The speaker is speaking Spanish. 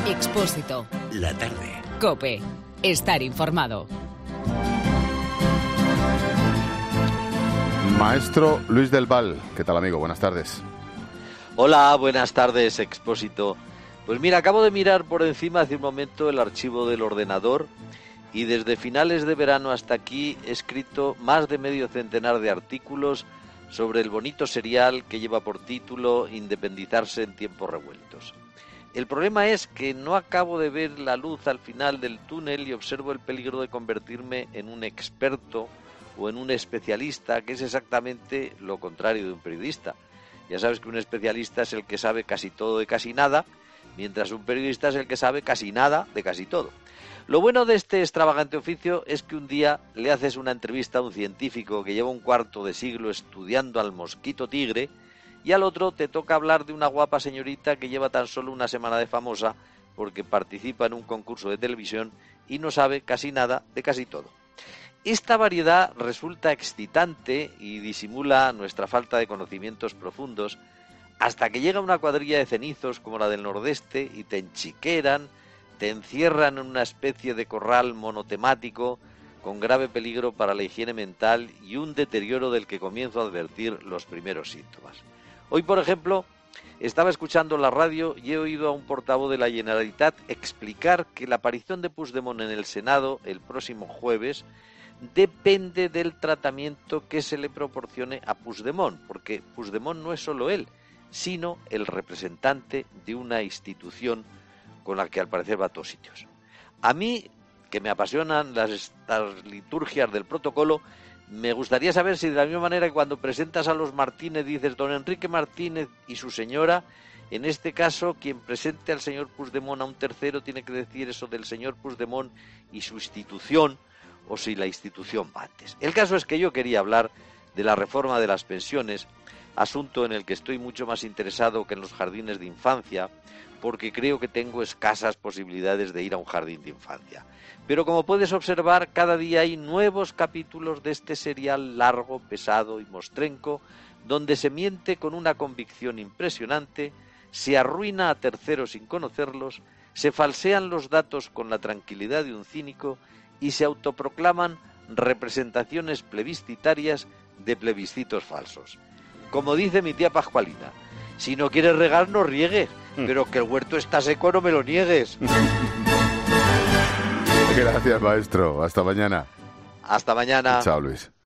Expósito. La tarde. COPE. Estar informado. Maestro Luis del Val, ¿qué tal, amigo? Buenas tardes. Hola, buenas tardes, Expósito. Pues mira, acabo de mirar por encima hace un momento el archivo del ordenador y desde finales de verano hasta aquí he escrito más de medio centenar de artículos sobre el bonito serial que lleva por título Independizarse en tiempos revueltos. El problema es que no acabo de ver la luz al final del túnel y observo el peligro de convertirme en un experto o en un especialista, que es exactamente lo contrario de un periodista. Ya sabes que un especialista es el que sabe casi todo de casi nada, mientras un periodista es el que sabe casi nada de casi todo. Lo bueno de este extravagante oficio es que un día le haces una entrevista a un científico que lleva un cuarto de siglo estudiando al mosquito tigre y al otro te toca hablar de una guapa señorita que lleva tan solo una semana de famosa porque participa en un concurso de televisión y no sabe casi nada de casi todo. Esta variedad resulta excitante y disimula nuestra falta de conocimientos profundos hasta que llega una cuadrilla de cenizos como la del Nordeste y te enchiqueran, te encierran en una especie de corral monotemático con grave peligro para la higiene mental y un deterioro del que comienzo a advertir los primeros síntomas. Hoy, por ejemplo, estaba escuchando la radio y he oído a un portavoz de la Generalitat explicar que la aparición de Puigdemont en el Senado el próximo jueves depende del tratamiento que se le proporcione a Puigdemont, porque Puigdemont no es solo él, sino el representante de una institución con la que al parecer va a todos sitios. A mí, que me apasionan las liturgias del protocolo, me gustaría saber si de la misma manera que cuando presentas a los Martínez dices don Enrique Martínez y su señora, en este caso quien presente al señor Puigdemont a un tercero tiene que decir eso del señor Puigdemont y su institución, o si la institución va antes. El caso es que yo quería hablar de la reforma de las pensiones, asunto en el que estoy mucho más interesado que en los jardines de infancia, porque creo que tengo escasas posibilidades de ir a un jardín de infancia. Pero como puedes observar, cada día hay nuevos capítulos de este serial largo, pesado y mostrenco, donde se miente con una convicción impresionante, se arruina a terceros sin conocerlos, se falsean los datos con la tranquilidad de un cínico y se autoproclaman representaciones plebiscitarias de plebiscitos falsos. Como dice mi tía Pascualina, si no quieres regar, no riegues, pero que el huerto está seco, no me lo niegues. Gracias, maestro. Hasta mañana. Hasta mañana. Chao, Luis.